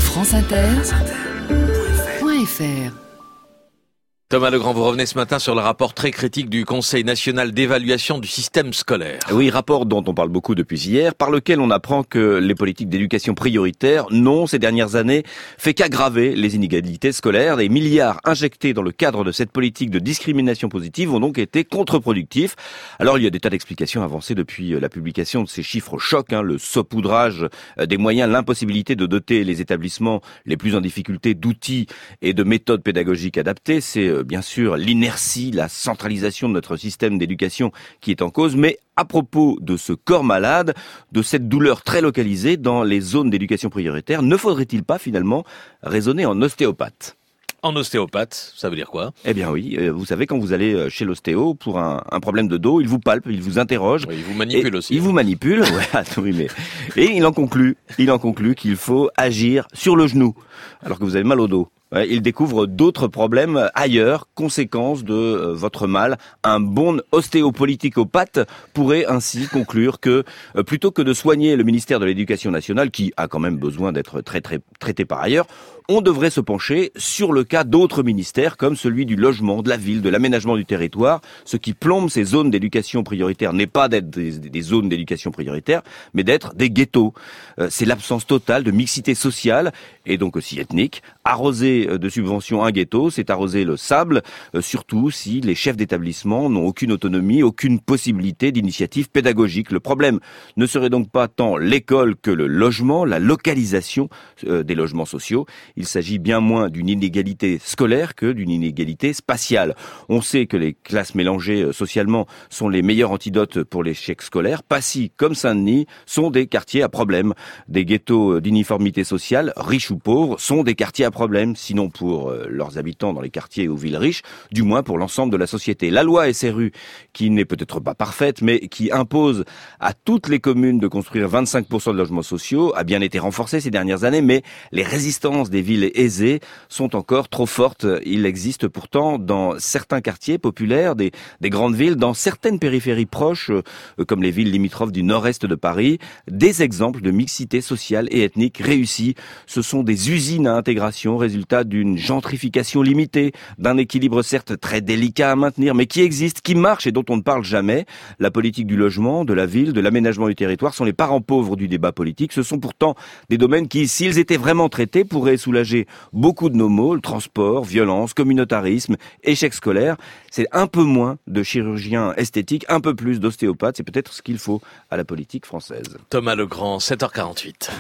franceinter.fr. Thomas Legrand, vous revenez ce matin sur le rapport très critique du Conseil national d'évaluation du système scolaire. Oui, rapport dont on parle beaucoup depuis hier, par lequel on apprend que les politiques d'éducation prioritaire n'ont, ces dernières années, fait qu'aggraver les inégalités scolaires. Les milliards injectés dans le cadre de cette politique de discrimination positive ont donc été contre-productifs. Alors, il y a des tas d'explications avancées depuis la publication de ces chiffres chocs, le saupoudrage des moyens, l'impossibilité de doter les établissements les plus en difficulté d'outils et de méthodes pédagogiques adaptées. C'est bien sûr l'inertie, la centralisation de notre système d'éducation qui est en cause, mais à propos de ce corps malade, de cette douleur très localisée dans les zones d'éducation prioritaire, ne faudrait-il pas finalement raisonner en ostéopathe ? En ostéopathe, ça veut dire quoi ? Eh bien oui, vous savez, quand vous allez chez l'ostéo pour un problème de dos, il vous palpe, il vous interroge. Oui, il vous manipule aussi. Il vous manipule, oui, mais... Et il en conclut qu'il faut agir sur le genou, alors que vous avez mal au dos. Il découvre d'autres problèmes ailleurs, conséquence de votre mal. Un bon ostéopoliticopathe pourrait ainsi conclure que, plutôt que de soigner le ministère de l'Éducation nationale, qui a quand même besoin d'être traité par ailleurs, on devrait se pencher sur le cas d'autres ministères, comme celui du logement, de la ville, de l'aménagement du territoire. Ce qui plombe ces zones d'éducation prioritaire n'est pas d'être des zones d'éducation prioritaire, mais d'être des ghettos. C'est l'absence totale de mixité sociale, et donc aussi ethnique. Arroser de subventions un ghetto, c'est arroser le sable, surtout si les chefs d'établissement n'ont aucune autonomie, aucune possibilité d'initiative pédagogique. Le problème ne serait donc pas tant l'école que le logement, la localisation des logements sociaux. Il s'agit bien moins d'une inégalité scolaire que d'une inégalité spatiale. On sait que les classes mélangées socialement sont les meilleurs antidotes pour l'échec scolaire. Passy comme Saint-Denis sont des quartiers à problème. Des ghettos d'uniformité sociale, riches ou pauvres, sont des quartiers à problème, sinon pour leurs habitants dans les quartiers ou villes riches, du moins pour l'ensemble de la société. La loi SRU, qui n'est peut-être pas parfaite, mais qui impose à toutes les communes de construire 25% de logements sociaux, a bien été renforcée ces dernières années, mais les résistances des villes aisées sont encore trop fortes. Il existe pourtant dans certains quartiers populaires des grandes villes, dans certaines périphéries proches, comme les villes limitrophes du nord-est de Paris, des exemples de mixité sociale et ethnique réussis. Ce sont des usines à intégration, résultat d'une gentrification limitée, d'un équilibre certes très délicat à maintenir, mais qui existe, qui marche et dont on ne parle jamais. La politique du logement, de la ville, de l'aménagement du territoire sont les parents pauvres du débat politique. Ce sont pourtant des domaines qui, s'ils étaient vraiment traités, pourraient soulager beaucoup de nos maux, le transport, violence, communautarisme, échec scolaire. C'est un peu moins de chirurgiens esthétiques, un peu plus d'ostéopathes. C'est peut-être ce qu'il faut à la politique française. Thomas Legrand, 7h48.